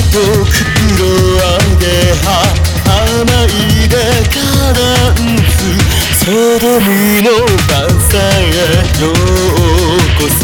と袋上げ甘いでカランスソドムのバサへようこそ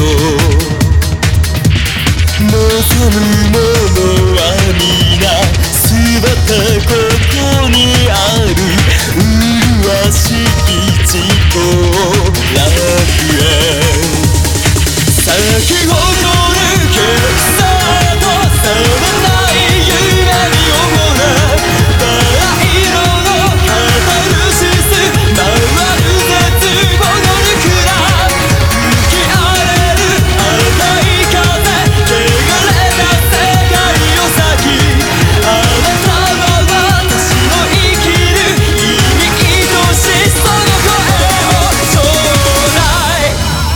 望むものは皆全てここにある麗しき自己楽園咲き誇る景色と冷めない夢に溺れバラ色のカタルシス回る絶望のルクラ吹き荒れる赤い風汚れた世界を裂きあなたは私の生きる意味愛しその声を将来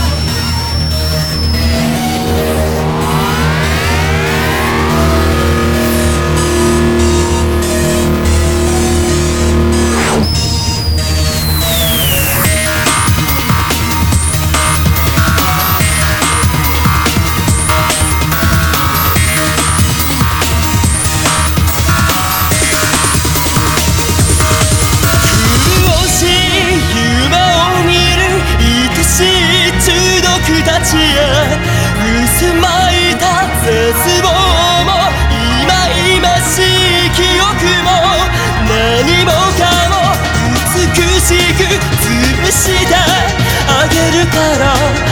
たちへ渦巻いた絶望も忌々しい記憶も何もかも美しく潰してあげるから